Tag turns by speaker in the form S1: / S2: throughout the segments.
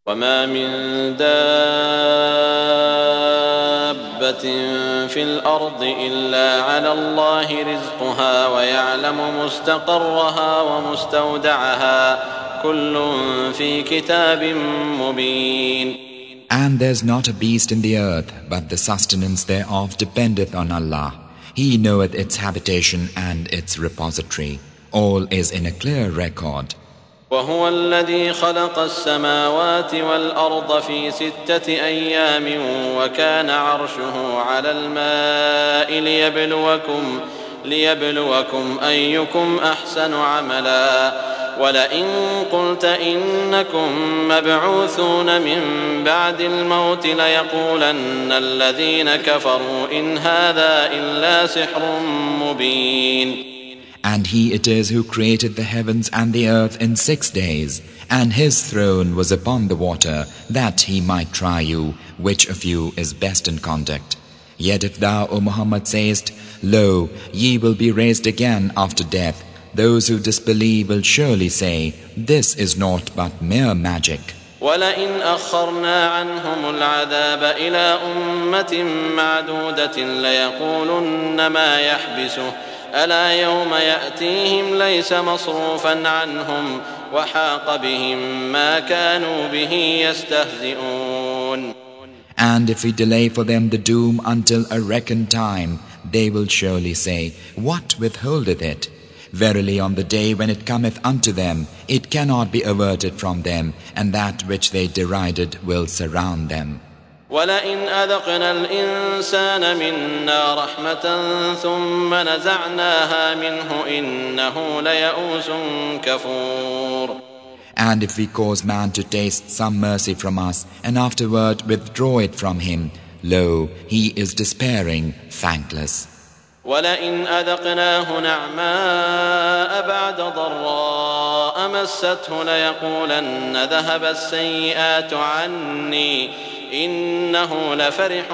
S1: وما من دابة في الأرض إلا على الله رزقها ويعلم مستقرها ومستودعها كل في كتاب مبين.
S2: And there's not a beast in the earth, but the sustenance thereof dependeth on Allah. He knoweth its habitation and its repository. All is in a clear record.
S1: وهو الذي خلق السماوات والأرض في 6 أيام وكان عرشه على الماء ليبلوكم أيكم أحسن عملا ولئن قلت إنكم مبعوثون من بعد الموت ليقولن الذين كفروا إن هذا إلا سحر مبين.
S2: And he it is who created the heavens and the earth in 6 days, and his throne was upon the water, that he might try you, which of you is best in conduct. Yet if thou, O Muhammad, sayest, Lo, ye will be raised again after death, those who disbelieve will surely say, This is naught but mere magic.
S1: ولئن أخرنا عنهم العذاب إلى أمة معدودة ليقولن ما يحبسه ألا يوم يأتيهم ليس مصروفا عنهم وحاق بهم ما كانوا به يستهزئون.
S2: And if we delay for them the doom until a reckoned time, they will surely say, What withholdeth it? Verily on the day when it cometh unto them, it cannot be averted from them, and that which they derided will surround them.
S1: ولئن أذقنا الإنسان منا رحمة ثم نزعناها منه إنه ليئوس كفور.
S2: And if we cause man to taste some mercy from us, and afterward withdraw it from him, lo, he is despairing, thankless.
S1: ولئن أذقناه نعماء بعد ضراء مسته ليقولن ذهب السيئات عني إنه لفرح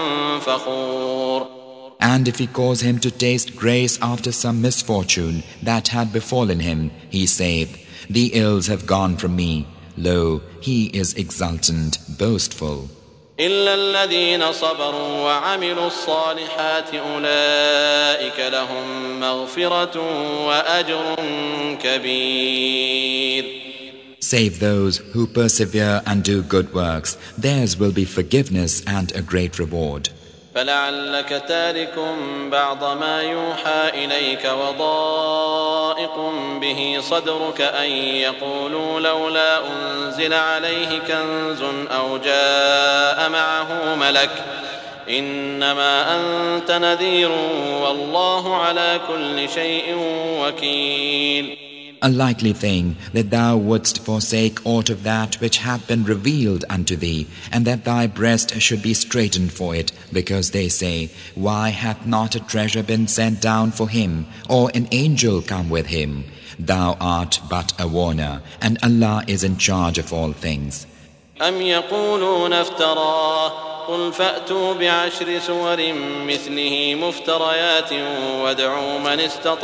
S1: فخور.
S2: And if we cause him to taste grace after some misfortune that had befallen him, he saith, The ills have gone from me. Lo, he is exultant, boastful.
S1: إلا الذين صبروا وعملوا الصالحات أولئك لهم مغفرة وأجر كبير.
S2: Save those who persevere and do good works, theirs will be forgiveness and a great reward.
S1: فلعلك تارك بعض ما يوحى إليك وضائق به صدرك أن يقولوا لولا أنزل عليه كنز أو جاء معه ملك إنما أنت نذير والله على كل شيء وكيل.
S2: A likely thing that thou wouldst forsake aught of that which hath been revealed unto thee, and that thy breast should be straitened for it, because they say, Why hath not a treasure been sent down for him, or an angel come with him? Thou art but a warner, and Allah is in charge of all things.
S1: أم يقولون افتراه قل فأتوا بعشر سور مثله مفتريات وادعوا من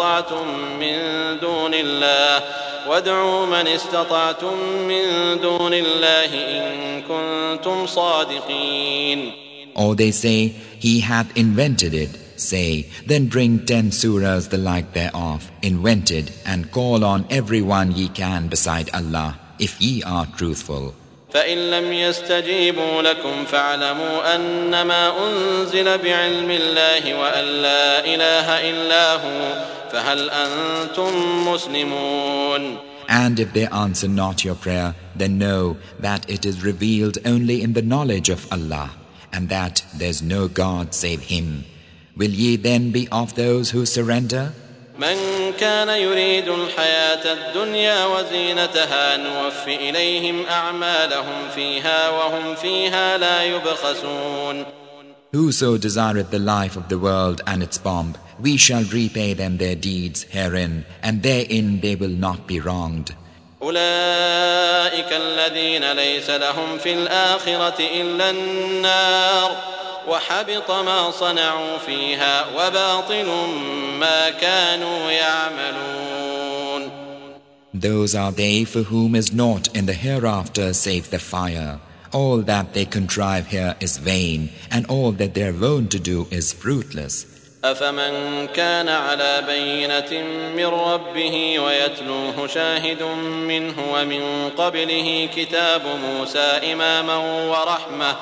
S1: استطعتم من دون الله إن كنتم صادقين.
S2: Or they say, He hath invented it. Say, then bring 10 surahs the like thereof, invented, and call on every one ye can beside Allah, if ye are truthful.
S1: فإن لم يستجيبوا لكم فاعلموا أنما أنزل بعلم الله وأن لا إله إلا هو فهل أنتم مسلمون.
S2: And if they answer not your prayer, then know that it is revealed only in the knowledge of Allah, and that there's no God save Him. Will ye then be of those who surrender?
S1: من كان يريد الحياة الدنيا وزينتها نوفي إليهم أعمالهم فيها وهم فيها لا يبخسون.
S2: Whoso desireth the life of the world and its pomp, we shall repay them their deeds herein, and therein they will not be wronged.
S1: أولئك الذين ليس لهم في الآخرة إلا النار وحبط ما صنعوا فيها وباطل ما كانوا يعملون.
S2: Those are they for whom is naught in the hereafter save the fire. All that they contrive here is vain, and all that they are wont to do is fruitless.
S1: أفمن كان على بينة من ربه ويتلوه شاهد منه ومن قبله كتاب موسى إماما ورحمة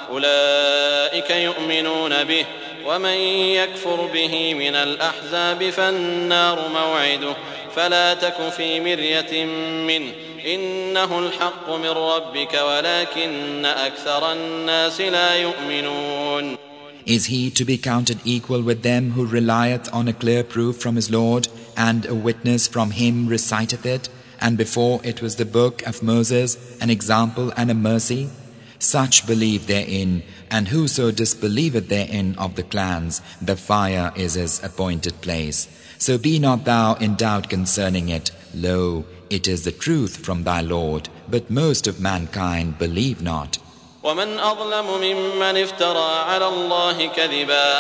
S1: أولئك يؤمنون به ومن يكفر به من الأحزاب فالنار موعده فلا تك في مرية منه إنه الحق من ربك ولكن أكثر الناس لا يؤمنون.
S2: Is he to be counted equal with them who relieth on a clear proof from his Lord, and a witness from him reciteth it, and before it was the book of Moses, an example and a mercy? Such believe therein, and whoso disbelieveth therein of the clans, the fire is his appointed place. So be not thou in doubt concerning it. Lo, it is the truth from thy Lord, but most of mankind believe not.
S1: ومن أظلم ممن افترى على الله كذبا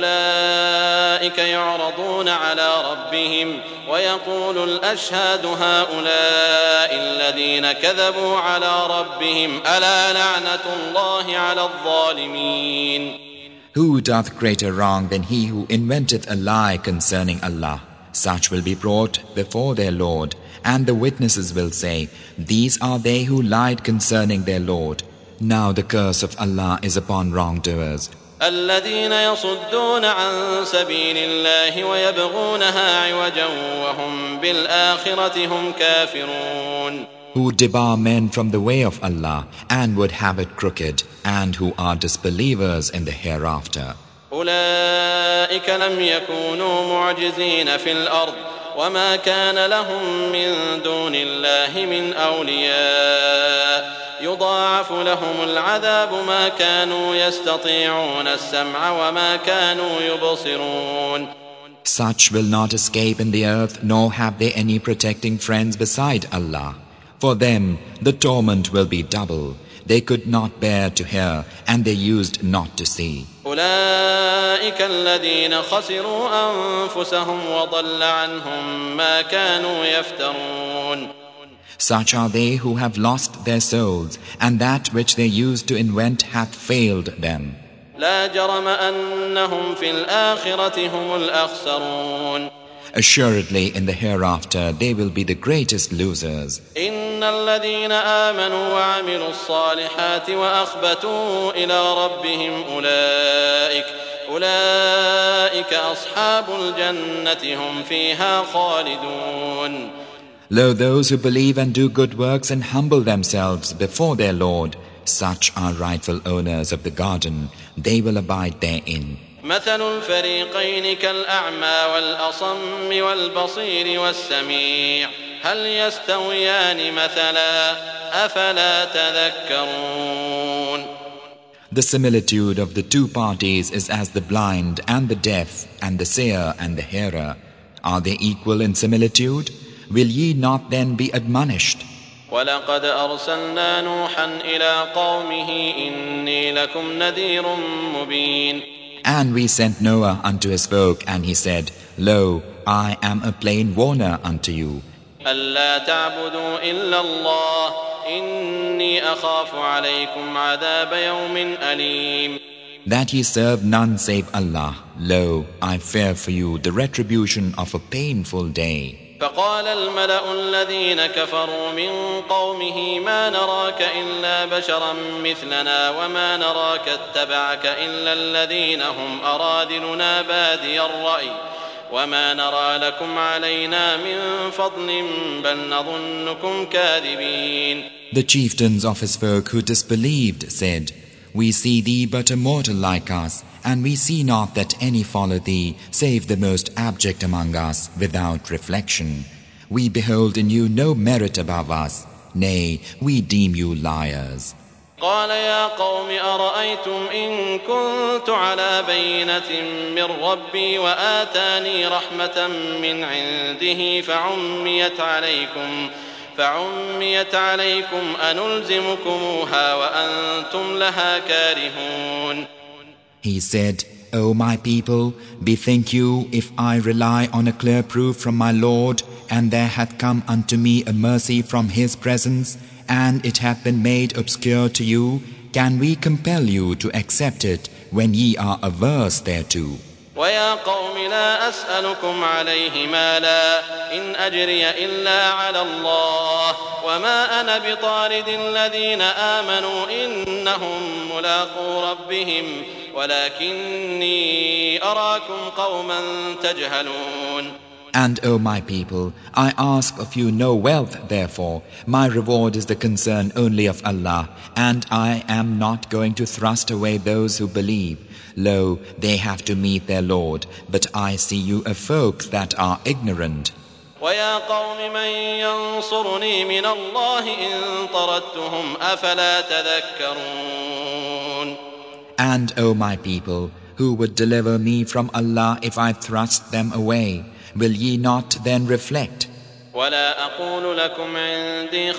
S1: أولئك يعرضون على ربهم ويقول الأشهاد هؤلاء الذين كذبوا على ربهم ألا لعنة الله على الظالمين.
S2: Who doth greater wrong than he who inventeth a lie concerning Allah? Such will be brought before their Lord, and the witnesses will say, These are they who lied concerning their Lord. Now the curse of Allah is upon wrongdoers.
S1: الذين يصدون عن سبيل الله ويبغونها عوجا وهم بالآخرة هم كافرون.
S2: Who debar men from the way of Allah and would have it crooked, and who are disbelievers in the hereafter.
S1: أولئك لم يكونوا معجزين في الأرض وما كان لهم من دون الله من أولياء يضاعف لهم العذاب ما كانوا يستطيعون السمع وما كانوا يبصرون.
S2: Such will not escape in the earth, nor have they any protecting friends beside Allah. For them the torment will be double. They could not bear to hear, and they used not to see.
S1: أولئك الذين خسروا أنفسهم وضل عنهم ما كانوا يفترون.
S2: Such are they who have lost their souls, and that which they used to invent hath failed them.
S1: لا جرم أنهم في الآخرة هم الأخسرون.
S2: Assuredly in the hereafter they will be the greatest losers.
S1: إن الذين آمنوا وعملوا الصالحات وأخبتوا إلى ربهم أولئك أصحاب الجنة هم فيها خالدون.
S2: Lo, those who believe and do good works and humble themselves before their Lord, such are rightful owners of the garden. They will abide therein.
S1: مثل الفريقين كالأعمى والأصم والبصير والسميع هل يستويان مثلا أفلا تذكرون.
S2: The similitude of the two parties is as the blind and the deaf and the seer and the hearer. Are they equal in similitude? Will ye not then be admonished?
S1: وَلَقَدْ أَرْسَلْنَا نُوحًا إِلَىٰ قَوْمِهِ إِنِّي لَكُمْ نَذِيرٌ مُبِينٌ.
S2: And we sent Noah unto his folk, and he said, Lo, I am a plain warner unto you.
S1: أَلَّا تَعْبُدُوا إِلَّا اللَّهَ إِنِّي أَخَافُ عَلَيْكُمْ عَذَابَ يَوْمٍ أَلِيمٍ.
S2: That ye serve none save Allah. Lo, I fear for you the retribution of a painful day.
S1: فقال الملأ الذين كفروا من قومه ما نراك إلا بشرا مثلنا وما نراك اتبعك إلا الذين هم أرادلنا بادي الرأي وما نرى لكم علينا من فضل بل نظنكم كاذبين.
S2: The chieftains of his folk who disbelieved said, We see thee but a mortal like us, and we see not that any follow thee, save the most abject among us, without reflection. We behold in you no merit above us. Nay, we deem you liars.
S1: قال يا قوم أرأيتم إن كنت على بينة من ربي وآتاني رحمة من عنده فعميت عليكم أنلزمكموها وأنتم لها كارهون.
S2: He said, O my people, bethink you, if I rely on a clear proof from my Lord, and there hath come unto me a mercy from His presence, and it hath been made obscure to you, can we compel you to accept it when ye are averse thereto?
S1: وَيَا قَوْمِ لَا أَسْأَلُكُمْ عَلَيْهِ مَالًا إِنْ أَجْرِيَ إِلَّا عَلَى اللَّهِ وَمَا أَنَا بِطَارِدِ الَّذِينَ آمَنُوا إِنَّهُمْ مُلَاقُو رَبِّهِمْ وَلَكِنِّي أَرَاكُمْ قَوْمًا تَجْهَلُونَ.
S2: And, O my people, I ask of you no wealth, therefore. My reward is the concern only of Allah, and I am not going to thrust away those who believe. Lo, they have to meet their Lord, but I see you a folk that are ignorant.
S1: وَيَا قَوْمِ مَنْ يَنْصُرُنِي مِنَ اللَّهِ إِنْ طَرَدتُّهُمْ أَفَلَا تَذَكَّرُونَ.
S2: And, O my people, who would deliver me from Allah if I thrust them away? Will ye not then reflect?
S1: ولا أقول لكم عندي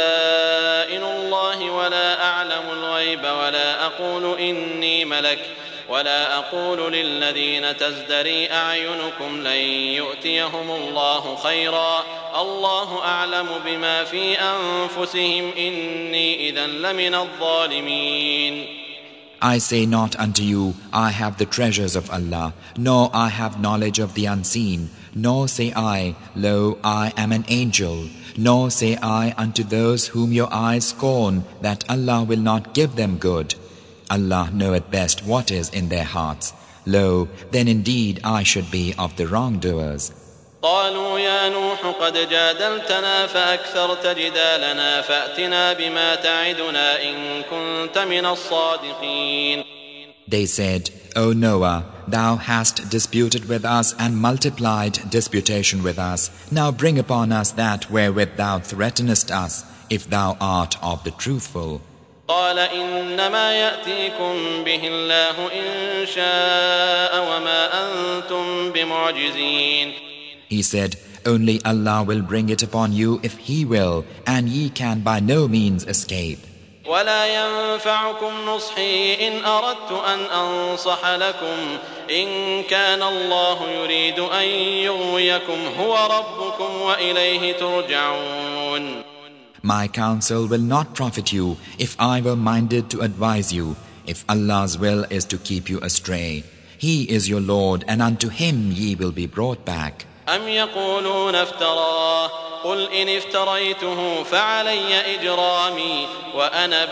S1: خزائن الله ولا أعلم الغيب ولا أقول إني ملك ولا أقول للذين تزدري أعينكم لن يؤتيهم الله خيرا الله أعلم بما في أنفسهم إني إذا لمن الظالمين.
S2: I say not unto you, I have the treasures of Allah, nor I have knowledge of the unseen, nor say I, lo, I am an angel, nor say I unto those whom your eyes scorn, that Allah will not give them good. Allah knoweth best what is in their hearts. Lo, then indeed I should be of the wrongdoers.
S1: قالوا يا نوح قد جادلتنا فأكثرت جدالنا فأتنا بما تعدنا إن كنت من الصادقين.
S2: They said, O Noah, thou hast disputed with us and multiplied disputation with us. Now bring upon us that wherewith thou threatenest us, if thou art of the truthful.
S1: قال إنما يأتيكم به الله إن شاء وما أنتم بمعجزين.
S2: He said, only Allah will bring it upon you if He will, and ye can by no means escape.
S1: ولا ينفعكم نصحي إن أردت أن أنصح لكم إن كان الله يريد أن يغويكم هو ربكم وإليه ترجعون.
S2: My counsel will not profit you if I were minded to advise you, if Allah's will is to keep you astray. He is your Lord, and unto Him ye will be brought back.
S1: أم يقولون افتراه قل إن افتريته فعلي إجرامي وأنا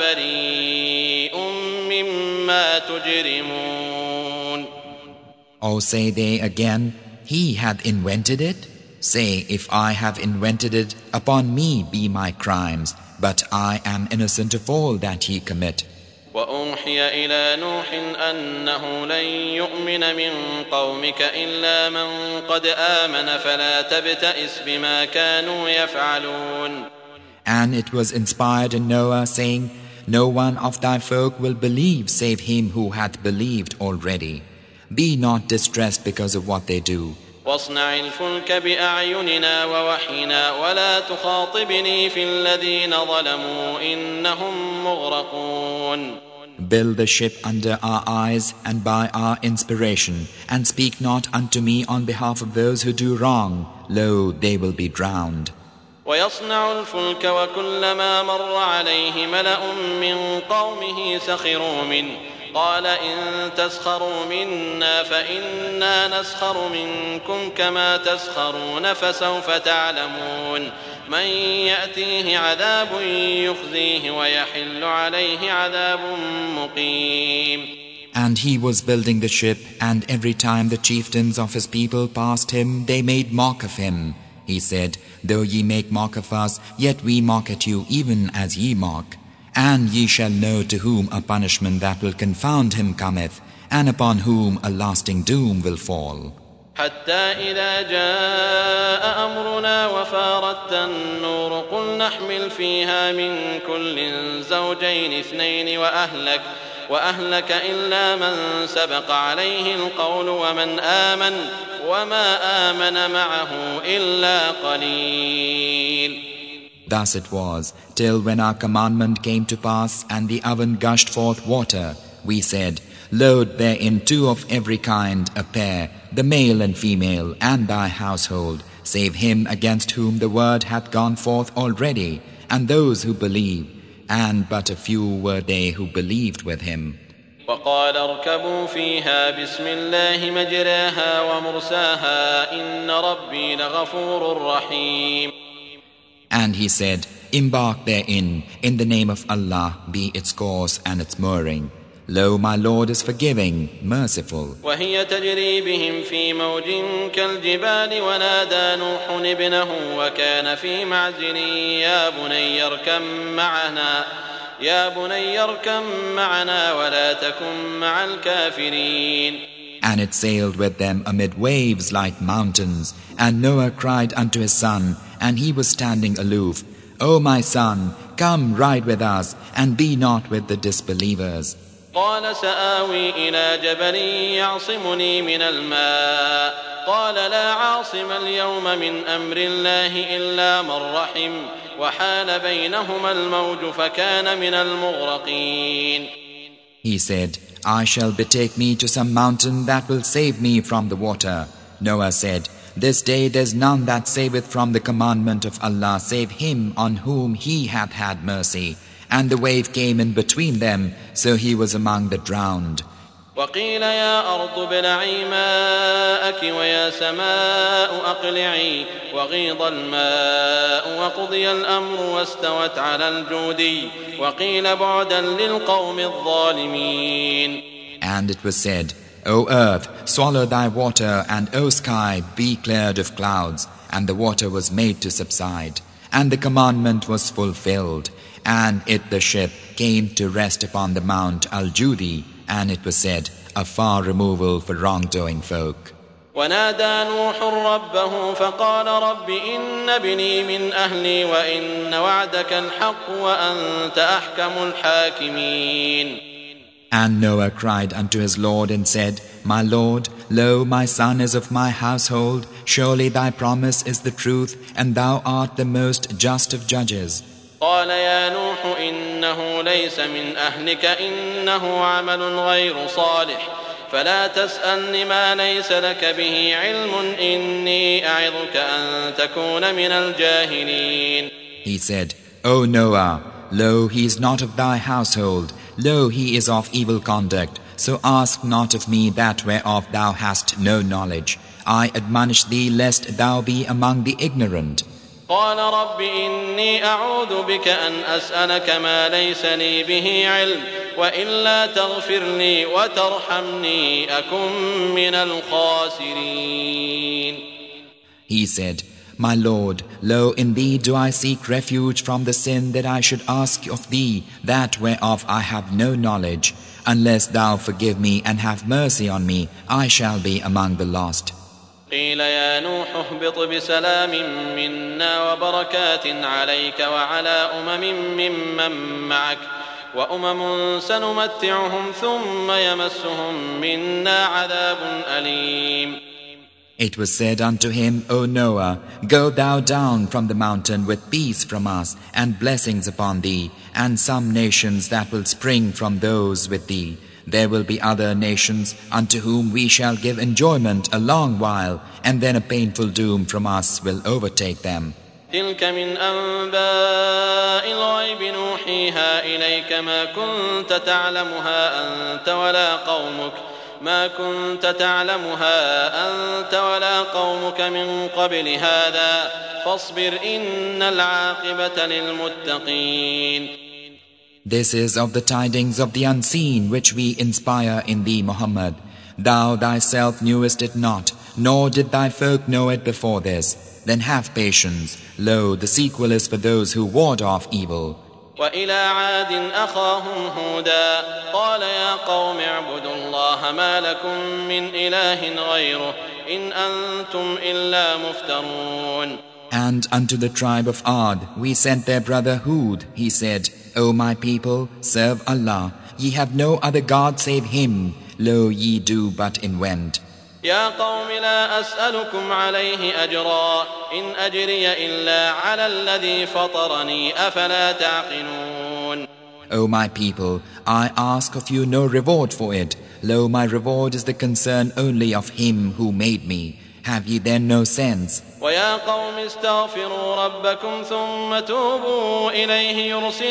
S1: بريء مما تجرمون.
S2: Or say they again, He hath invented it? Say, if I have invented it, upon me be my crimes, but I am innocent of all that ye commit.
S1: وأوحي إلى نوح أنه لن يؤمن من قومك إلا من قد آمن فلا تبتئس بما كانوا يفعلون.
S2: And it was inspired in Noah, saying, no one of thy folk will believe save him who hath believed already. Be not distressed because of what they do.
S1: واصنع الفلك بأعيننا ووحينا ولا تخاطبني في الذين ظلموا إنهم مغرقون.
S2: Build the ship under our eyes and by our inspiration, and speak not unto me on behalf of those who do wrong. Lo, they will be drowned.
S1: ويصنع الفلك وكلما مر عليه ملأ من قومه سخروا منه قال إن تسخروا منا فإنا نسخر منكم كما تسخرون فسوف تعلمون من يأتيه عذاب يخزيه ويحل عليه عذاب مقيم.
S2: And he was building the ship, and every time the chieftains of his people passed him, they made mock of him. He said, though ye make mock of us, yet we mock at you even as ye mock. And ye shall know to whom a punishment that will confound him cometh, and upon whom a lasting doom will fall.
S1: حتى إذا جاء أمرنا وفارت النور قل نحمل فيها من كل زوجين اثنين وأهلك إلا من سبق عليه القول ومن آمن وما آمن معه إلا قليل.
S2: Thus it was, till when our commandment came to pass and the oven gushed forth water, we said, Load therein 2 of every kind, a pair, the male and female, and thy household, save him against whom the word hath gone forth already, and those who believe, and but a few were they who believed with him.
S1: وقال اركبوا فيها بسم الله مجراها ومرساها إن ربي لغفور رحيم.
S2: And he said, embark therein, in the name of Allah be its course and its mooring. Lo, my Lord is forgiving, merciful.
S1: وهي تجري بهم في موج كالجبال ونادى نوح ابنه وكان في معزل يا بني اركم معنا ولا تكن مع الكافرين.
S2: And it sailed with them amid waves like mountains. And Noah cried unto his son, and he was standing aloof, O my son, come ride with us, and be not with the disbelievers.
S1: قال سآوي إلى جبل يعصمني من الماء قال لا عاصم اليوم من أمر الله إلا من رحم وحال بينهما الموج فكان من المغرقين.
S2: He said, I shall betake me to some mountain that will save me from the water. Noah said, this day there's none that saveth from the commandment of Allah save him on whom he hath had mercy. And the wave came in between them, so he was among the drowned.
S1: وقيل يا أرض ابلعي ماءك ويا سماء أقلعي وغيض الماء وقضي الأمر واستوت على الجودي وقيل بعدا للقوم الظالمين.
S2: And it was said, O earth, swallow thy water, and O sky, be cleared of clouds. And the water was made to subside, and the commandment was fulfilled. And it, the ship, came to rest upon the Mount Al-Judi, and it was said, a far removal for wrongdoing folk.
S1: ونادى نوح ربه فقال رب إن ابني من أهلي وإن وعدك الحق وأنت أحكم الحاكمين.
S2: And Noah cried unto his Lord and said, My Lord, lo, my son is of my household. Surely thy promise is the truth, and thou art the most just of judges.
S1: قال يا نوح إنه ليس من أهلك إنه عمل غير صالح فلا تسألني ما ليس لك به علم إني أعظك أن تكون من الجاهلين.
S2: He said, O Noah, lo, he is not of thy household. Lo, he is of evil conduct. So ask not of me that whereof thou hast no knowledge. I admonish thee lest thou be among the ignorant.
S1: قال رب إني أعوذ بك أن أسألك ما ليس لي به علم وإلا تغفر لي وترحمني أكن من الخاسرين.
S2: He said, My Lord, lo, in thee do I seek refuge from the sin that I should ask of thee, that whereof I have no knowledge. Unless thou forgive me and have mercy on me, I shall be among the lost.
S1: قيل يا نوح اهبط بسلام منا وبركات عليك وعلى ممن معك وأمم سنمتعهم ثم يمسهم منا عذاب أليم.
S2: It was said unto him, O Noah, go thou down from the mountain with peace from us and blessings upon thee, and some nations that will spring from those with thee. There will be other nations unto whom we shall give enjoyment a long while, and then a painful doom from us will overtake them.
S1: تلك من أنباء الغيب نوحيها إليك ما كنت تعلمها أنت ولا قومك من قبل هذا فاصبر إن العاقبة للمتقين.
S2: This is of the tidings of the unseen which we inspire in thee, Muhammad. Thou thyself knewest it not, nor did thy folk know it before this. Then have patience. Lo, the sequel is for those who ward off evil.
S1: وإلى عاد أخاهم هودا قال يا قوم اعبدوا الله ما لكم من إله غيره إن أنتم إلا مفترون.
S2: And unto the tribe of Ad we sent their brother Hud. He said, O my people, serve Allah. Ye have no other God save Him. Lo, ye do but invent.
S1: يا قوم لا أسألكم عليه أجرا إن أجري إلا على الذي فطرني أفلا تعقلون.
S2: O my people, I ask of you no reward for it. Lo, my reward is the concern only of Him who made me. Have ye then no sense?
S1: وَيَا قَوْمِ اسْتَغْفِرُوا رَبَّكُمْ ثُمَّ تُوبُوا إِلَيْهِ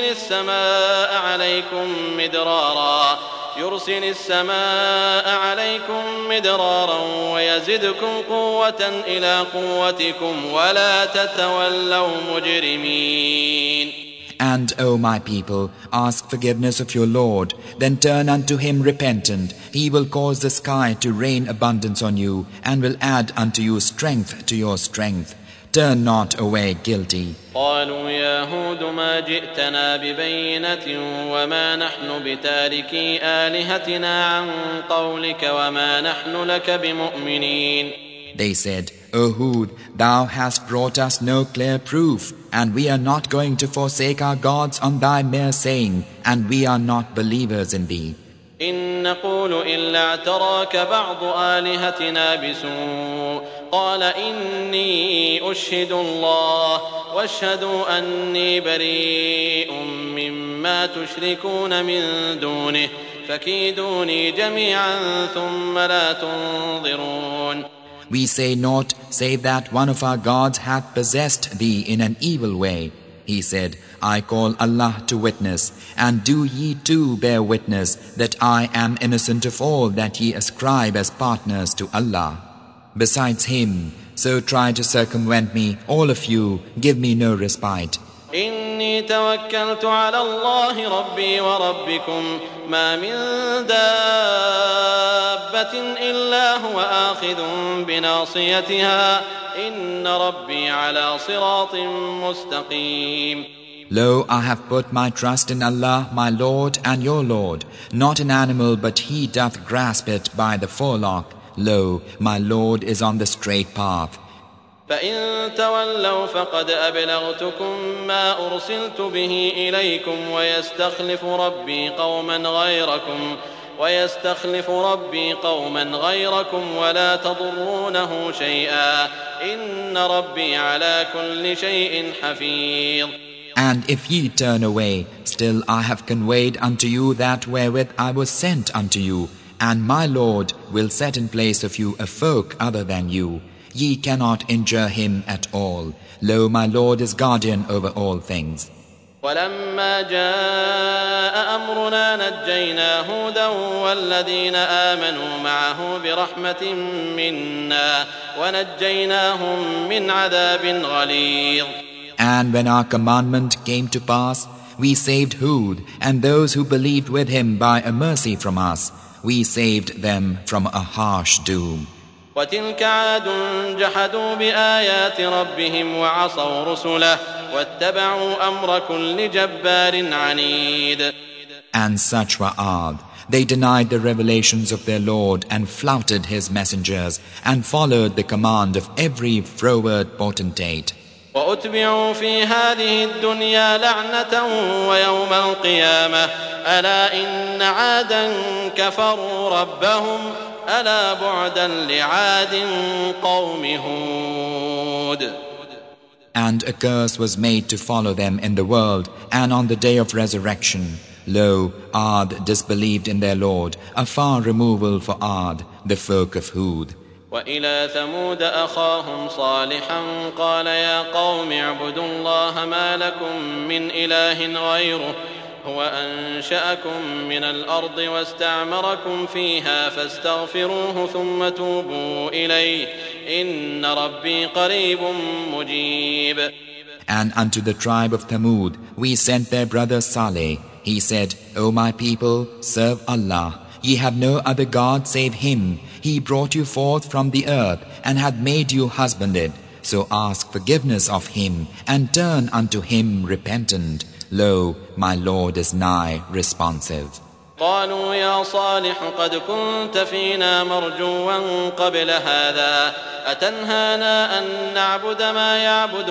S1: يُرْسِلِ السَّمَاءَ عَلَيْكُمْ مِدْرَارًا وَيَزِدْكُمْ قُوَّةً إِلَى قُوَّتِكُمْ وَلَا تَتَوَلَّوْا مُجْرِمِينَ.
S2: And, O my people, ask forgiveness of your Lord, then turn unto Him repentant. He will cause the sky to rain abundance on you, and will add unto you strength to your strength. Turn not away guilty.
S1: قالوا يا هود ما جئتنا ببينة وما نحن بتاركي آلهتنا عن قولك وما نحن لك بمؤمنين.
S2: They said, O Hud, thou hast brought us no clear proof, and we are not going to forsake our gods on thy mere saying, and we are not believers in thee.
S1: إن نقول إلا اعتراك بعض آلهتنا بسوء قال إني أشهد الله واشهدوا أني بريء مما تشركون من دونه فكيدوني جميعا ثم لا تنظرون.
S2: We say naught save that one of our gods hath possessed thee in an evil way. He said, I call Allah to witness, and do ye too bear witness that I am innocent of all that ye ascribe as partners to Allah. Besides Him, so try to circumvent me, all of you, give me no respite.
S1: إني توكلت على الله ربي وربكم ما من دابة إلا هو آخذ بناصيتها إن ربي على صراط مستقيم.
S2: Lo, I have put my trust in Allah, my Lord and your Lord. Not an animal, but He doth grasp it by the forelock. Lo, my Lord is on the straight path.
S1: فإن تولوا فقد أبلغتكم ما أرسلت به إليكم ويستخلف ربي قوما غيركم ولا تضرونه شيئا إن ربي على كل شيء حفيظ.
S2: And if ye turn away, still I have conveyed unto you that wherewith I was sent unto you, and my Lord will set in place of you a folk other than you. Ye cannot injure him at all. Lo, my Lord is guardian over all things.
S1: ولما جاء أمرنا نجينا هودا والذين آمنوا معه برحمة منا ونجيناهم من عذاب غليظ.
S2: And when our commandment came to pass, we saved Hud and those who believed with him by a mercy from us. We saved them from a harsh doom.
S1: وتلك عاد جحدوا بآيات ربهم وعصوا رسله واتبعوا أمر كل جبار عنيد.
S2: And such were Ad. They denied the revelations of their Lord and flouted His messengers and followed the command of every froward potentate.
S1: وأتبعوا في هذه الدنيا لعنة ويوم القيامة ألا إن عادا كفروا ربهم ألا بعدا لعاد قوم هود.
S2: And a curse was made to follow them in the world and on the day of resurrection. Lo, Ad disbelieved in their Lord, a far removal for Ad, the folk of Hud.
S1: وإلى ثمود أخاهم صالحا قال يا قوم اعبدوا الله ما لكم من إله غيره هو أنشأكم من الأرض واستعمركم فيها فاستغفروه ثم توبوا إليه إن ربي قريب مجيب.
S2: And unto the tribe of Thamud we sent their brother Saleh. He said, O my people, serve Allah. Ye have no other God save Him. He brought you forth from the earth and had made you husbanded. So ask forgiveness of Him and turn unto Him repentant. Lo, my Lord is nigh responsive.
S1: قالوا يا صالح قد كنت فينا مرجوا قبل هذا أتنهانا أن نعبد ما يعبد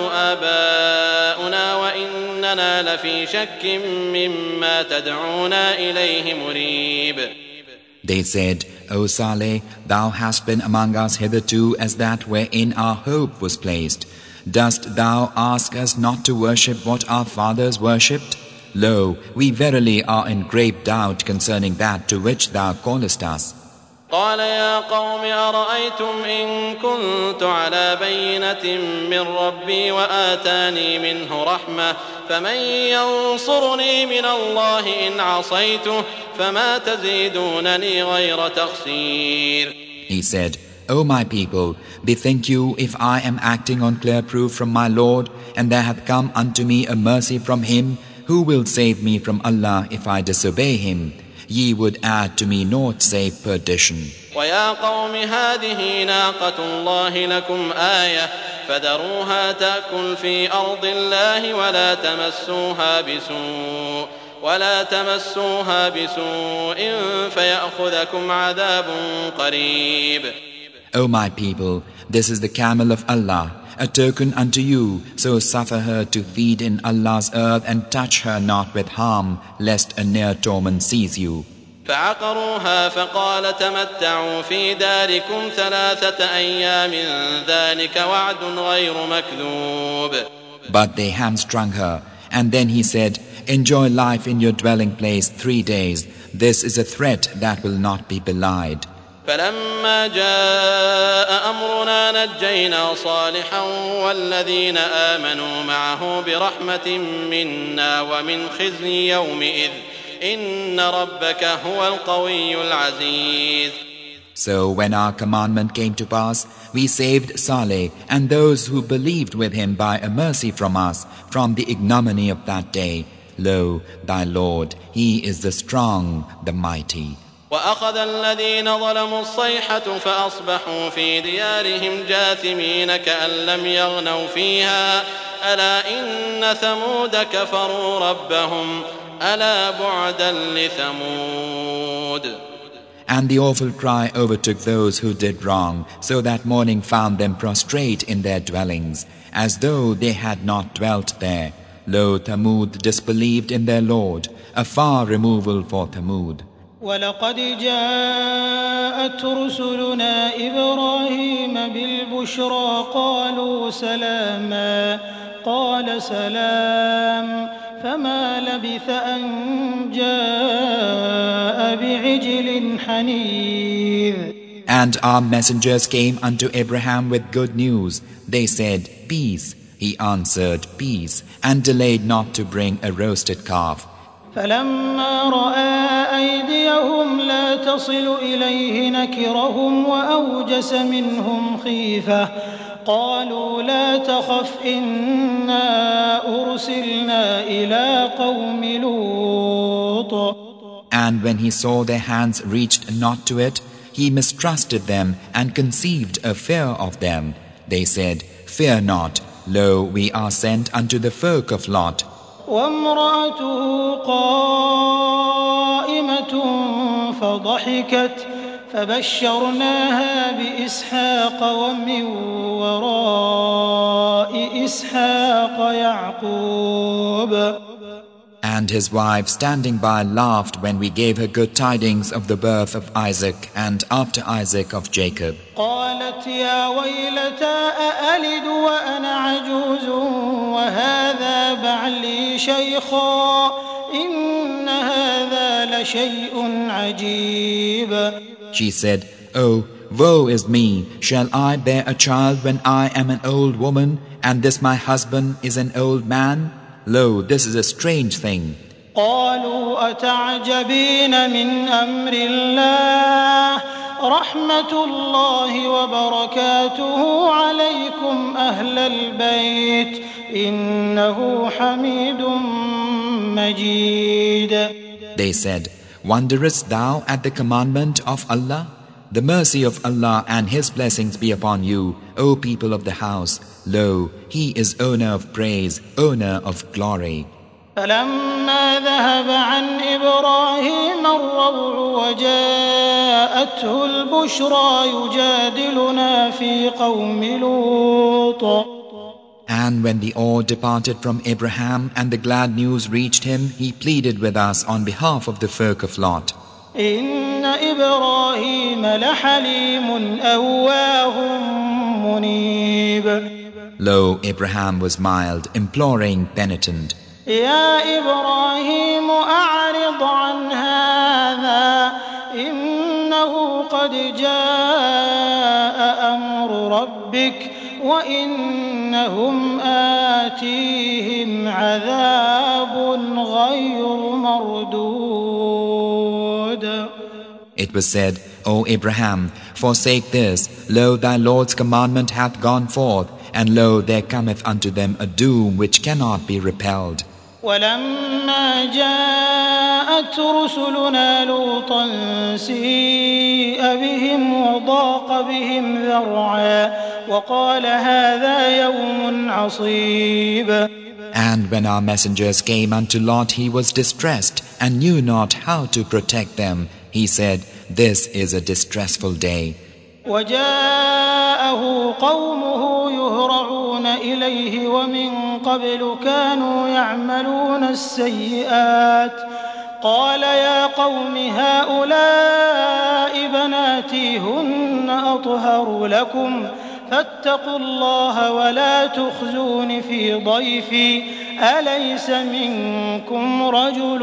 S1: آباؤنا وإننا لفي شك مما تدعونا إليه مريب.
S2: They said, O Saleh, thou hast been among us hitherto as that wherein our hope was placed. Dost thou ask us not to worship what our fathers worshipped? Lo, we verily are in grave doubt concerning that to which thou callest us.
S1: قال يا قوم أرأيتم إن كنت على بينة من ربي وآتاني منه رحمة فمن ينصرني من الله إن عصيته فما تزيدونني غير تخسير.
S2: He said, O my people, bethink you if I am acting on clear proof from my Lord, and there hath come unto me a mercy from him, who will save me from Allah if I disobey him? Ye would add to me naught save perdition.
S1: ويا قوم هذه ناقة الله لكم آية فذروها تأكل في أرض الله ولا تمسوها بسوء فيأخذكم عذاب قريب.
S2: O my people, this is the camel of Allah, a token unto you, so suffer her to feed in Allah's earth and touch her not with harm, lest a near torment seize you.
S1: فعقروها فقال تمتعوا في داركم 3 أيام ذلك وعد غير مكذوب.
S2: But they hamstrung her, and then he said, Enjoy life in your dwelling place 3 days. This is a threat that will not be belied.
S1: فلما جاء أمرنا نجينا صالحا والذين آمنوا معه برحمة منا ومن خزي يومئذ إن ربك هو القوي العزيز.
S2: So when our commandment came to pass, we saved Saleh and those who believed with him by a mercy from us from the ignominy of that day. Lo, thy Lord, He is the strong, the mighty.
S1: وأخذ الذين ظلموا الصيحة فأصبحوا في ديارهم جاثمين كأن لم يغنوا فيها ألا إن ثمود كفروا ربهم ألا بعدا لثمود.
S2: And the awful cry overtook those who did wrong, so that morning found them prostrate in their dwellings, as though they had not dwelt there. Lo, Thamud disbelieved in their Lord, a far removal for Thamud.
S3: ولقد جاءت رسلنا إبراهيم بالبشرى قالوا سلاما قال سلام فما لبث أن جاء بعجل حنيذ.
S2: And our messengers came unto Abraham with good news. They said, Peace. He answered, Peace, and delayed not to bring a roasted calf.
S3: فلما رأى أيديهم لا تصل إليه نكرهم وأوجس منهم خيفة قالوا لا تخف إنا أرسلنا إلى قوم لوط.
S2: And when he saw their hands reached not to it, he mistrusted them and conceived a fear of them. They said, Fear not, lo, we are sent unto the folk of Lot.
S3: وامرأته قائمة فضحكت فبشرناها بإسحاق ومن وراء إسحاق يعقوب.
S2: And his wife standing by laughed when we gave her good tidings of the birth of Isaac and after Isaac of Jacob.
S3: قالت يا ويلتى أألد وأنا عجوز وهذا بعلي شيخا إن هذا لشيء عجيب.
S2: She said, Oh, woe is me! Shall I bear a child when I am an old woman, and this my husband is an old man? Lo, this is a strange thing.
S3: قالوا أتعجبين من أمر الله رحمة الله وبركاته عليكم أهل البيت إنه حميد مجيد.
S2: They said, Wonderest thou at the commandment of Allah? The mercy of Allah and His blessings be upon you, O people of the house. Lo, He is owner of praise, owner of glory.
S3: فلما ذهب عن إبراهيم الروع وجاءته البشرى يجادلنا في قوم لوط.
S2: And when the awe departed from Abraham and the glad news reached him, he pleaded with us on behalf of the folk of Lot.
S3: إن إبراهيم لحليم أواه منيب.
S2: Lo, Abraham was mild, imploring, penitent.
S3: يا إبراهيم أعرض عن هذا إنه قد جاء أمر ربك وإنهم آتيهم عذاب غير مردود.
S2: It was said, O Abraham, forsake this, lo, thy Lord's commandment hath gone forth, and lo, there cometh unto them a doom which cannot be repelled.
S3: ولما جاءت رسلنا لوطا سيء بهم وضاق بهم ذرعا وقال هذا يوم عصيب.
S2: And when our messengers came unto Lot, he was distressed, and knew not how to protect them. He said, This is a distressful day.
S3: وجاءه قومه يهرعون إليه ومن قبل كانوا يعملون السيئات قال يا قوم هؤلاء بناتي هن أطهر لكم فاتقوا الله ولا تخزون في ضيفي أليس منكم رجل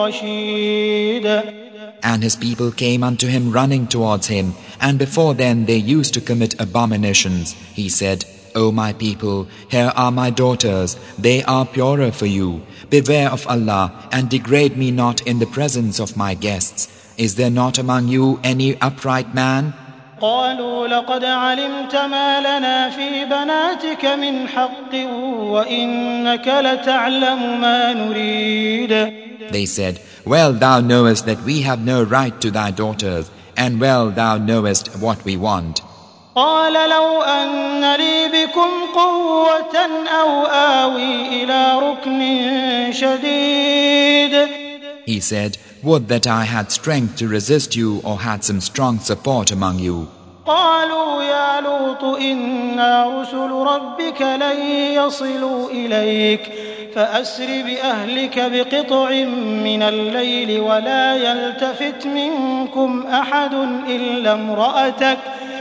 S3: رشيد.
S2: And his people came unto him running towards him, and before then they used to commit abominations. He said, O my people, here are my daughters, they are purer for you. Beware of Allah, and degrade me not in the presence of my guests. Is there not among you any upright man?
S3: قالوا لقد علمت ما لنا في بناتك من حق وإنك لتعلم ما نريد.
S2: They said, Well, thou knowest that we have no right to thy daughters, and well thou knowest what we want.
S3: قال لو أن لي بكم قوة أو آوي إلى ركن شديد.
S2: He said, Would that I had strength to resist you or had some strong support among you.
S3: قالوا يا لوط إنا رسل ربك لن يصلوا إليك فأسر بأهلك بقطع من الليل ولا يلتفت منكم أحد إلا امرأتك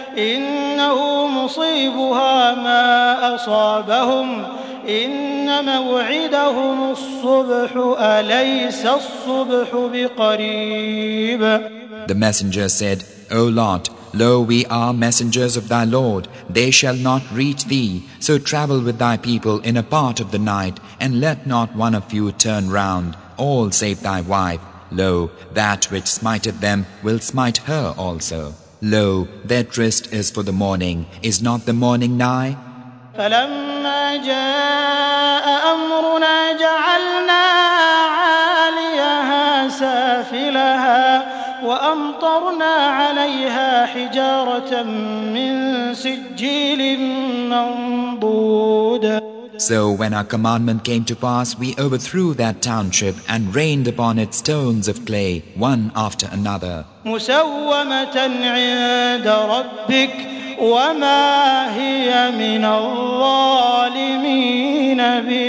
S3: إنه مصيبها ما أصابهم إن موعدهم الصبح أليس الصبح بقريب.
S2: The messenger said, O Lot, lo, we are messengers of thy Lord. They shall not reach thee. So travel with thy people in a part of the night, and let not one of you turn round, all save thy wife. Lo, that which smiteth them will smite her also. Lo, their tryst is for the morning. Is not the morning nigh?
S3: فلما جاء أمرنا جعلنا عاليها سافلها وأمطرنا عليها حجارة من سجيل منضود.
S2: So when our commandment came to pass, we overthrew that township and rained upon it stones of clay, one after another.
S3: مسومة عند ربك وما هي من الظالمين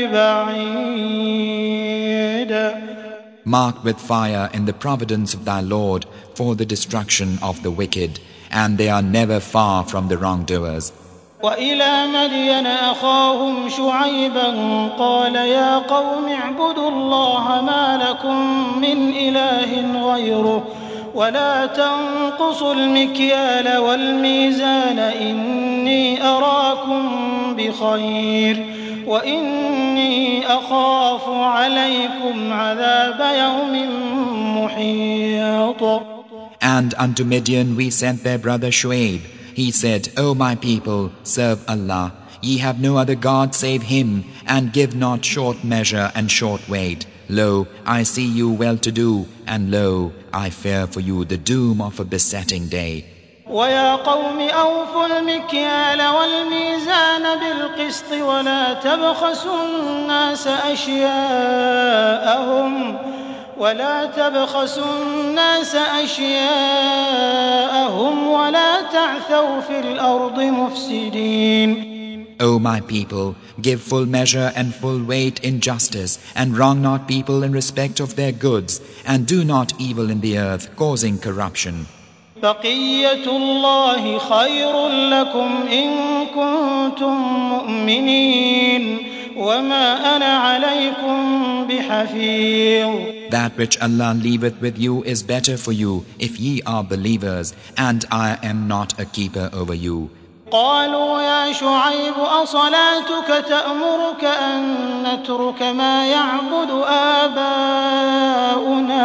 S3: ببعيد.
S2: Marked with fire in the providence of thy Lord for the destruction of the wicked, and they are never far from the wrongdoers.
S3: وإلى مدين أخاهم شعيبا قال يا قوم اعبدوا الله ما لكم من إله غيره ولا تنقصوا المكيال والميزان إني أراكم بخير وإني أخاف عليكم عذاب يوم محيط.
S2: And unto Midian we sent their brother Shuaib. He said, O my people, serve Allah. Ye have no other God save Him, and give not short measure and short weight. Lo, I see you well-to-do, and lo, I fear for you the doom of a besetting day.
S3: ويا قوم أوفوا المكيال والميزان بالقسط ولا تبخسوا الناس أشياءهم ولا تعثوا في الأرض مفسدين.
S2: O my people, give full measure and full weight in justice, and wrong not people in respect of their goods, and do not evil in the earth, causing corruption.
S3: بقية الله خير لكم إن كنتم مؤمنين وما أنا عليكم بحفيظ.
S2: That which Allah leaveth with you is better for you if ye are believers, and I am not a keeper over you.
S3: قالوا يا شعيب أصلاتك تأمرك أن نترك ما يعبد آباؤنا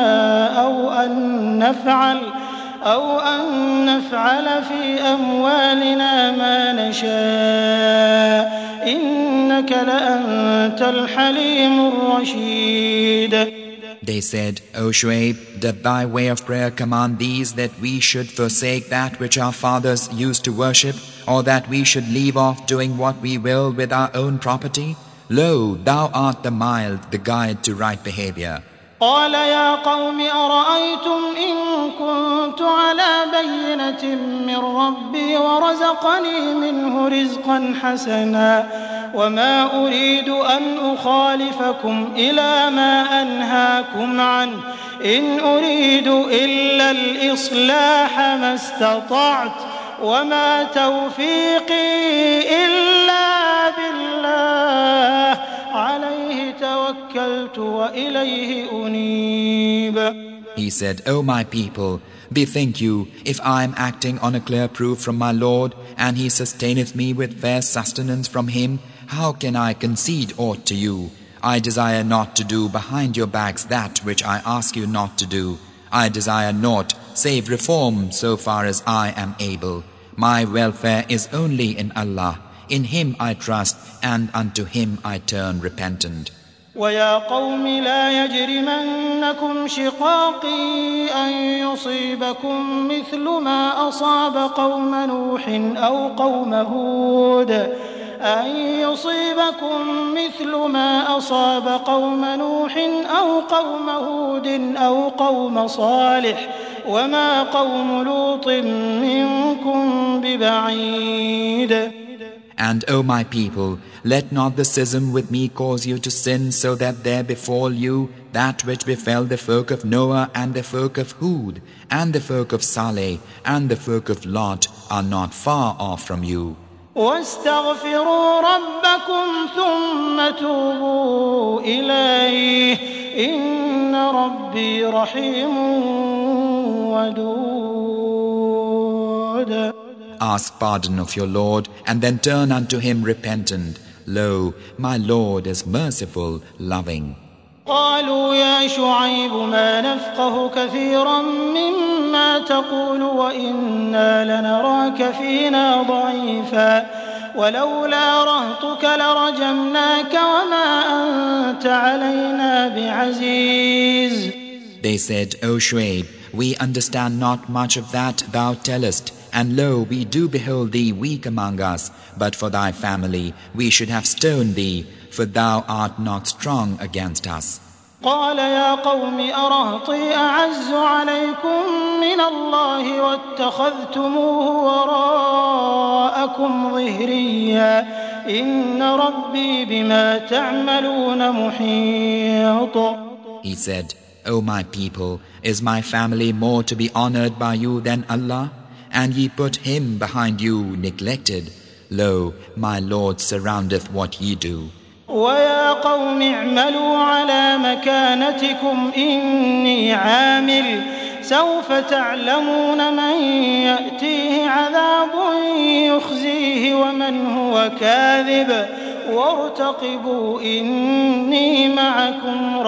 S3: أو أن نفعل في أموالنا ما نشاء إنك لأنت الحليم الرشيد.
S2: They said, O Shuaib, doth thy way of prayer command these that we should forsake that which our fathers used to worship, or that we should leave off doing what we will with our own property? Lo, thou art the mild, the guide to right behavior.
S3: قال يا قوم أرأيتم إن كنت على بينة من ربي ورزقني منه رزقا حسنا وما أريد أن أخالفكم إلى ما أنهاكم عنه إن أريد إلا الإصلاح ما استطعت وما توفيقي إلا بالله عليه توكلت وإليه أنيب.
S2: He said, O my people, bethink you, if I am acting on a clear proof from my Lord, and He sustaineth me with fair sustenance from Him, how can I concede aught to you? I desire not to do behind your backs that which I ask you not to do. I desire naught save reform so far as I am able. My welfare is only in Allah. In Him I trust, and unto Him I turn repentant.
S3: ويا قوم لا يجرمنكم شقاقي أن يصيبكم مثل ما أصاب قوم نوح أو قوم هود أو قوم صالح وما قوم لوط منكم ببعيد.
S2: And, O my people, let not the schism with me cause you to sin, so that there befall you that which befell the folk of Noah and the folk of Hud and the folk of Saleh and the folk of Lot are not far off from you.
S3: واستغفروا ربكم ثم توبوا إليه إن ربي رحيم ودود.
S2: Ask pardon of your Lord, and then turn unto Him repentant. Lo, my Lord is merciful, loving.
S3: قالوا يا شعيب ما نفقه كثيرا مما تقول وإنا لنراك فينا ضعيفا ولولا رهطك لرجمناك وما أنت علينا بعزيز.
S2: They said, O Shuaib, we understand not much of that thou tellest. And lo, we do behold thee weak among us, but for thy family we should have stoned thee, for thou art not strong against us.
S3: قال يا قوم أرهطي أعز عليكم من الله واتخذتموه وراءكم ظهريا إن ربي بما تعملون محيط.
S2: He said, O my people, is my family more to be honored by you than Allah? And ye put Him behind you neglected. Lo, my Lord surroundeth what ye do.
S3: ويا قوم اعملوا على مكانتكم إني عامل سوف تعلمون من يأتيه عذاب يخزيه ومن هو كاذب وارتقبوا إني معكم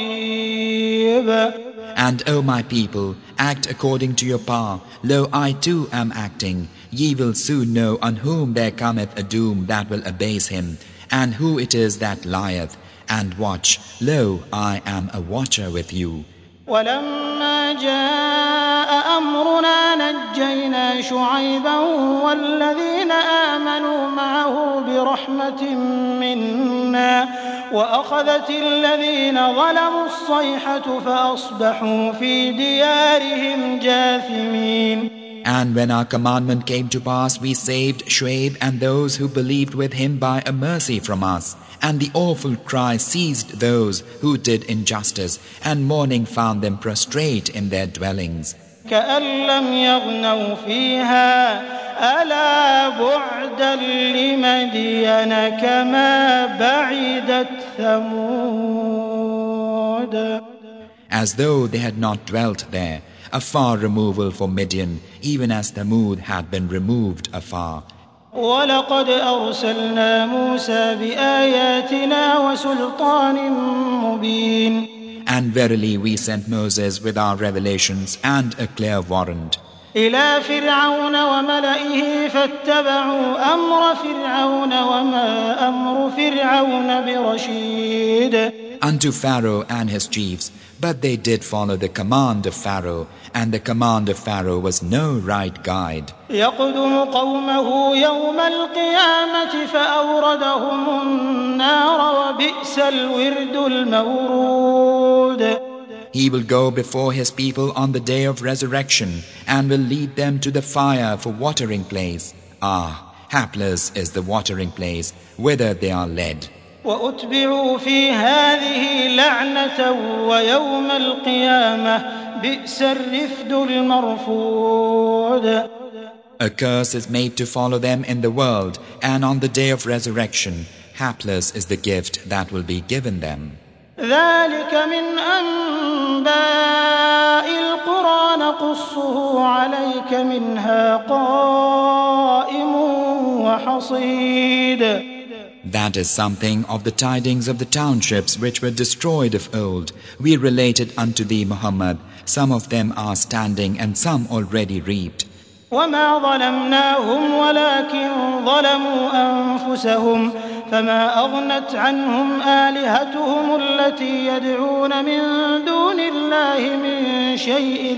S3: رقيب.
S2: And, O my people, act according to your power. Lo, I too am acting. Ye will soon know on whom there cometh a doom that will abase him, and who it is that lieth. And watch, lo, I am a watcher with you.
S3: ولما جاء أمرنا نجينا شعيبا والذين آمنوا معه برحمة منا وأخذت الذين ظلموا الصيحة فأصبحوا في ديارهم جاثمين.
S2: And when our commandment came to pass, we saved Shuaib and those who believed with him by a mercy from us. And the awful cry seized those who did injustice, and mourning found them prostrate in their dwellings.
S3: كأن لم يغنوا فيها ألا بعدا لمدين كما بعدت ثمود.
S2: As though they had not dwelt there, a far removal for Midian, even as Thamud had been removed afar.
S3: ولقد أرسلنا موسى بآياتنا وسلطان مبين.
S2: And verily we sent Moses with our revelations and a clear warrant
S3: إلى فرعون وملئه فاتبعوا أمر فرعون وما أمر فرعون برشيد.
S2: unto Pharaoh and his chiefs, but they did follow the command of Pharaoh, and the command of Pharaoh was no right guide.
S3: يقدم قومه يوم القيامة فأوردهم النار وبئس الورد المورود.
S2: He will go before his people on the day of resurrection and will lead them to the fire for watering place. Ah, hapless is the watering place whither they are led.
S3: وأتبعوا في هذه لعنة ويوم القيامة بئس الرفد المرفود.
S2: A curse is made to follow them in the world, and on the day of resurrection, hapless is the gift that will be given them.
S3: ذلك من أنباء القرى نقصه عليك منها قائم وحصيد.
S2: That is something of the tidings of the townships which were destroyed of old. We related unto thee, Muhammad. Some of them are standing and some already reaped.
S3: وما ظلمناهم ولكن ظلموا أنفسهم فما أغنت عنهم آلهتهم التي يدعون من دون الله من شيء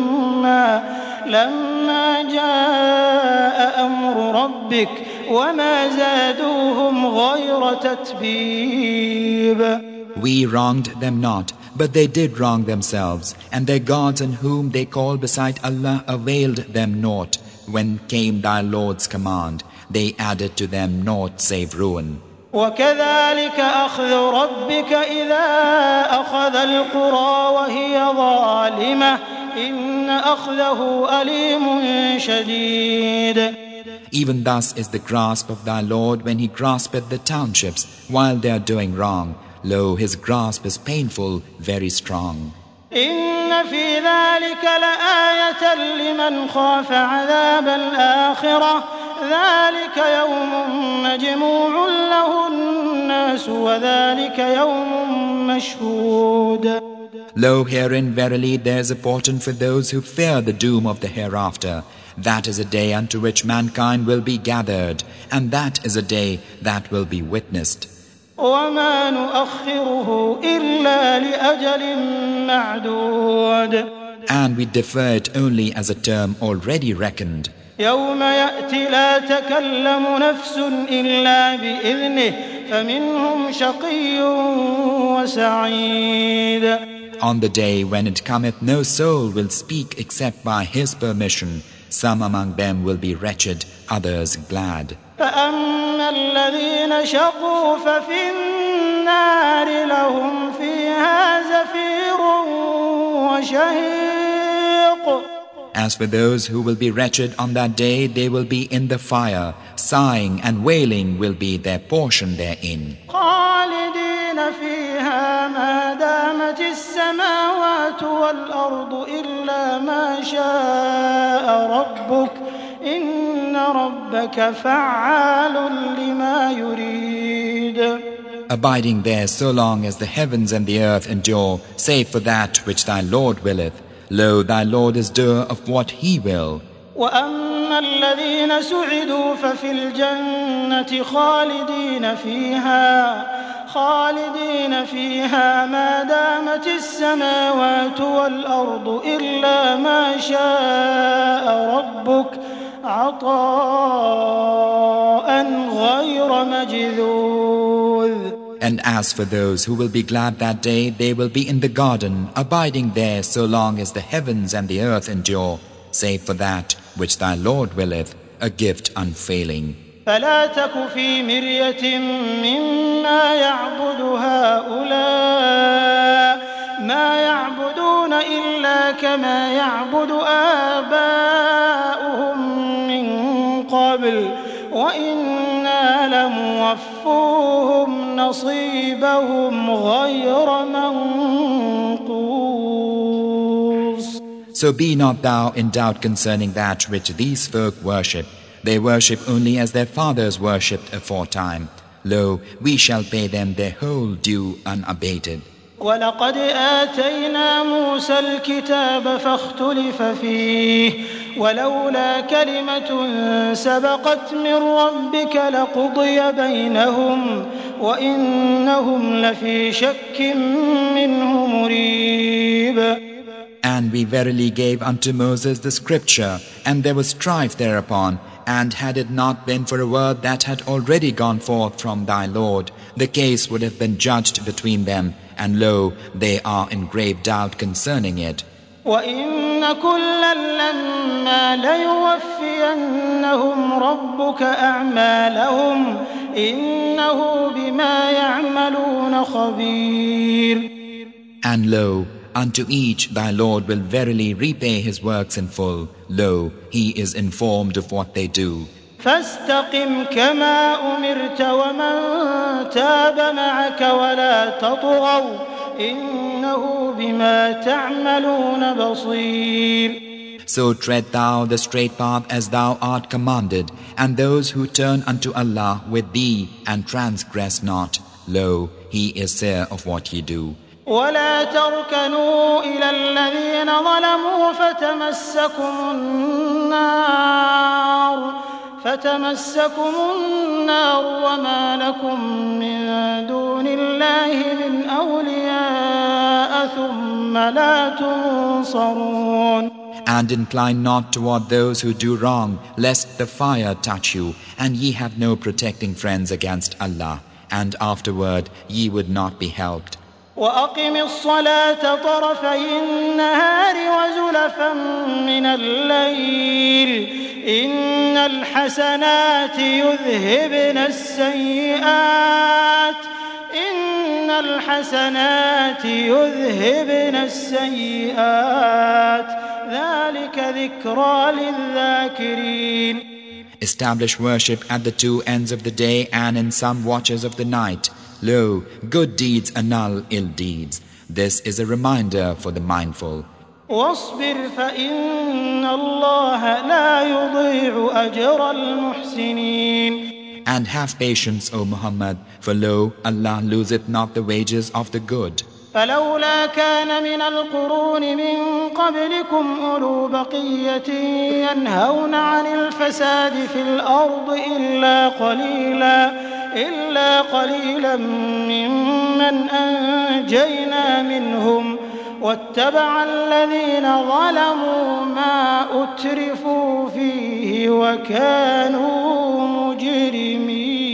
S3: لما جاء أمر ربك وما زادوهم غير تتبيب.
S2: We wronged them not, but they did wrong themselves, and their gods in whom they call beside Allah availed them naught. When came thy Lord's command, they added to them naught save ruin.
S3: وكذلك أخذ ربك إذا أخذ القرى وهي ظالمة إن أخذه أليم شديد.
S2: Even thus is the grasp of thy Lord when he graspeth the townships while they are doing wrong. Lo, his grasp is painful, very strong.
S3: إن في ذلك لآية لمن خاف عذاب الآخرة ذلك يوم مجموع له الناس وذلك يوم مشهود.
S2: Lo, herein verily there is a portent for those who fear the doom of the hereafter. That is a day unto which mankind will be gathered, and that is a day that will be witnessed.
S3: وما نؤخره إلا لأجل معدود.
S2: And we defer it only as a term already reckoned.
S3: يوم يأتي لا تكلم نفس إلا بإذنه فمنهم شقي وسعيد.
S2: On the day when it cometh, no soul will speak except by his permission. Some among them will be wretched, others glad.
S3: فأما الذين شقوا ففي النار لهم فيها زفير وشهيق.
S2: As for those who will be wretched on that day, they will be in the fire. Sighing and wailing will be their portion therein.
S3: خالدين فيها ما دامت السماوات والأرض إلا ما شاء ربك إن ربك فعال لما يريد.
S2: Abiding there so long as the heavens and the earth endure, save for that which thy Lord willeth. Lo, thy Lord is doer of what he will.
S3: وأما الذين سعدوا ففي الجنة خالدين فيها ما دامت السماوات والأرض إلا ما شاء ربك عطاء غير مجذوذ.
S2: And as for those who will be glad that day, they will be in the garden, abiding there so long as the heavens and the earth endure, save for that which thy Lord willeth, a gift unfailing.
S3: فلا تك في مرية مما يعبد هؤلاء ما يعبدون إلا كما يعبد آباؤهم من قبل وإنا لموفوهم نصيبهم غير منقوص.
S2: So be not thou in doubt concerning that which these folk worship. They worship only as their fathers worshipped aforetime. Lo, we shall pay them their whole due unabated.
S3: ولقد آتينا موسى الكتاب فاختلف فيه ولولا كلمة سبقت من ربك لقضي بينهم وإنهم لفي شك منه مريب.
S2: And we verily gave unto Moses the scripture, and there was strife thereupon, and had it not been for a word that had already gone forth from thy Lord, the case would have been judged between them, and lo, they are in grave doubt concerning it.
S3: وَإِنَّ كُلًّا لَّمَّا لَيُوَفِّيَنَّهُمْ رَبُّكَ أَعْمَالَهُمْ إِنَّهُ بِمَا يَعْمَلُونَ خَبِيرٌ.
S2: And lo, unto each thy Lord will verily repay his works in full. Lo, he is informed of what they do.
S3: فاستقم كما أمرت ومن تاب معك ولا تطغوا إنه بما تعملون بصير.
S2: So tread thou the straight path as thou art commanded, and those who turn unto Allah with thee and transgress not, lo, He is seer of what ye do.
S3: ولا تركنوا إلى الذين ظلموا فتمسكم النار وما لكم من دون الله من أولياء ثم لا تنصرون.
S2: And incline not toward those who do wrong, lest the fire touch you, and ye have no protecting friends against Allah, and afterward ye would not be helped.
S3: وأقم الصلاة طرفي النهار وزلفا من الليل إن الحسنات يذهبن السيئات ذلك ذكرى للذاكرين.
S2: Establish worship at the two ends of the day and in some watches of the night. Lo, good deeds annul ill deeds. This is a reminder for the mindful.
S3: واصبر فإن الله لا يضيع أجر المحسنين.
S2: And have patience, O Muhammad, for lo, Allah loseth not the wages of the good.
S3: فلولا كان من القرون من قبلكم أولو بقية ينهون عن الفساد في الأرض إلا قليلا ممن أنجينا منهم واتبع الذين ظلموا ما أترفوا فيه وكانوا مجرمين.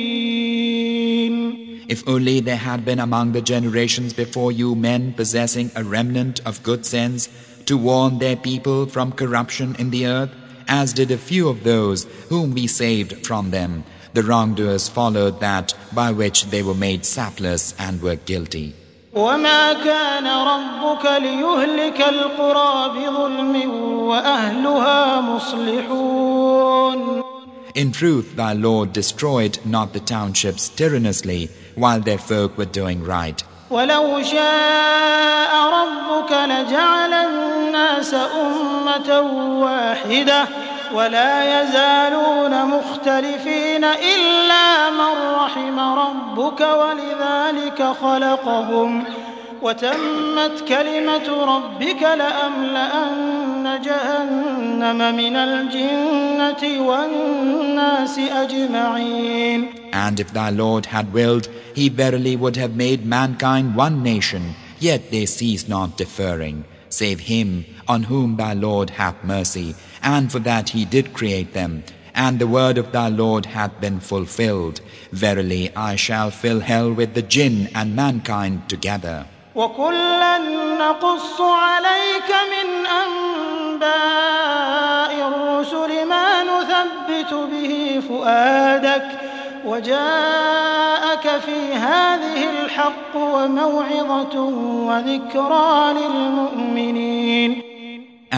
S2: If only there had been among the generations before you men possessing a remnant of good sense to warn their people from corruption in the earth, as did a few of those whom we saved from them, the wrongdoers followed that by which they were made sapless and were guilty.
S3: وما كان ربك ليهلك القرى بظلم وأهلها مصلحون.
S2: In truth, thy Lord destroyed not the townships tyrannously while their folk were doing right.
S3: ولو شاء ربك لجعل الناس أمة واحدة ولا يزالون مختلفين إلا من رحم ربك ولذلك خلقهم وتمت كلمة ربك لأملأن جهنم من الجنة والناس أجمعين.
S2: And if thy Lord had willed, he verily would have made mankind one nation, yet they cease not differing, save him on whom thy Lord hath mercy, and for that he did create them. And the word of thy Lord hath been fulfilled. Verily I shall fill hell with the jinn and mankind together.
S3: وَكُلًّا نَقُصُّ عَلَيْكَ مِنْ أَنْبَاءِ الرُّسُلِ مَا نُثَبِّتُ بِهِ فُؤَادَكَ وَجَاءَكَ فِي هَٰذِهِ الْحَقُّ وَمَوْعِظَةٌ وَذِكْرَىٰ لِلْمُؤْمِنِينَ.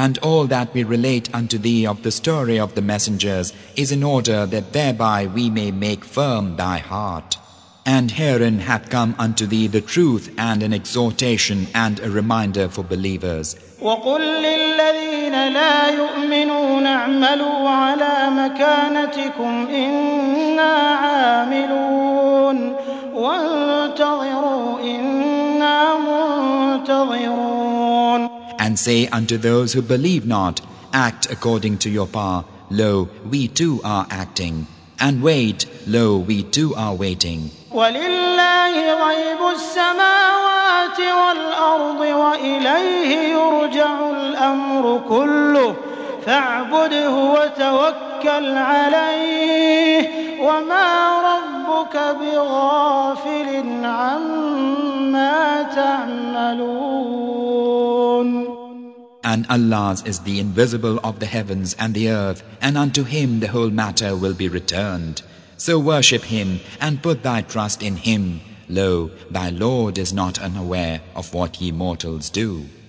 S2: And all that we relate unto thee of the story of the messengers is in order that thereby we may make firm thy heart. And herein hath come unto thee the truth and an exhortation and a reminder for believers.
S3: وقل للذين لا يؤمنون اعملوا على مكانتكم إنا عاملون وانتظروا إنا منتظرون.
S2: And say unto those who believe not, act according to your power. Lo, we too are acting. And wait, lo, we too are waiting.
S3: ولله غيب السماوات والأرض وإليه يرجع الأمر كله فاعبده وتوكل عليه وما ربك بغافل عما تعملون.
S2: And Allah's is the invisible of the heavens and the earth, and unto Him the whole matter will be returned. So worship Him and put thy trust in Him. Lo, thy Lord is not unaware of what ye mortals do.